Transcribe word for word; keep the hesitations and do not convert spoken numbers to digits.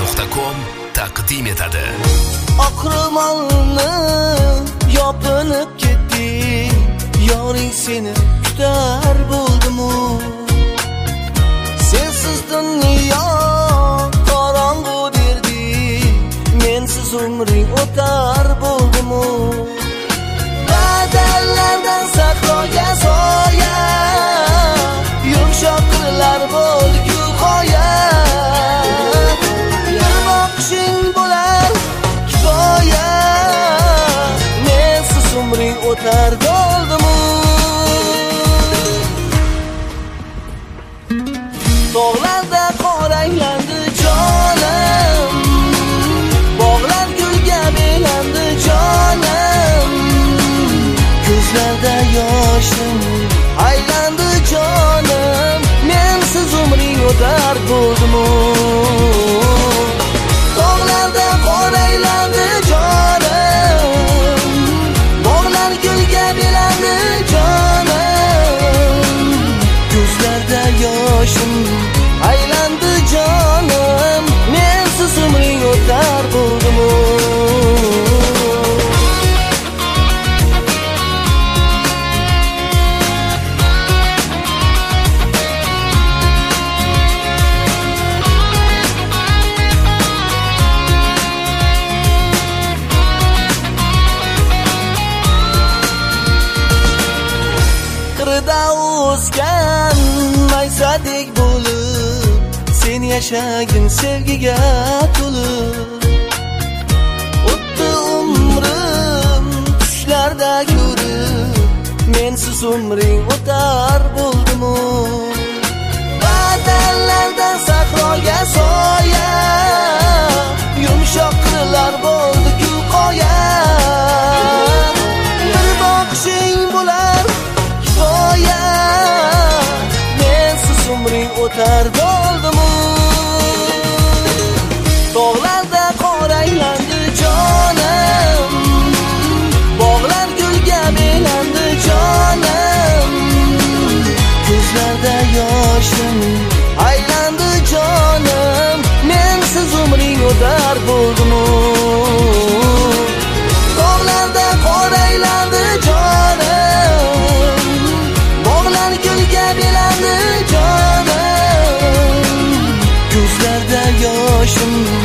nuqta com taqdim etadi. Oqrimonni yopinib ketdi, yoring seni kutar bo'ldim-u. Sensiz dunyo qorong'u derdi, mensiz umring o'tar bo'ldim-u. Badallardan sahroga soya, yumshoq qirlar bo'lgu qoya. Bir boqishing bo'lar kifoya, mensiz umring o'tar bo'ldim-u. Tog'larda qoraylandi jonim, bog'lar gulga belandi jonim. Ko'zlarda yoshim aylandi jonim, mensiz umring o'tar bo'ldim-u. Tog'larda qoraylandi jonim, bog'lar gulga belandi jonim. Ko'zlarda yoshim aylandi jonim, mensiz umring o'tar bo'ldim-u. Qirda o'sgan maysadek bo'lib, sen yashagin sevgiga to'lib. O'tdi umrim tushlarda ko'rib, mensiz umring o'tar bo'ldim-u. Badallardan sahroga soya, yumshoq qirlar bo'ldi-ku qoya. Bir boqishing bo'lar kifoya, mensiz umring o'tar bo'ldim-u. Tog'larda qoraylandi jonim, bog'lar gulga belandi jonim. Ko'zlarda yoshim aylandi jonim, mensiz umring o'tar bo'ldim-u. Tog'larda qoraylandi jonim, bog'lar gulga belandi jonim. Ko'zlarda yoshim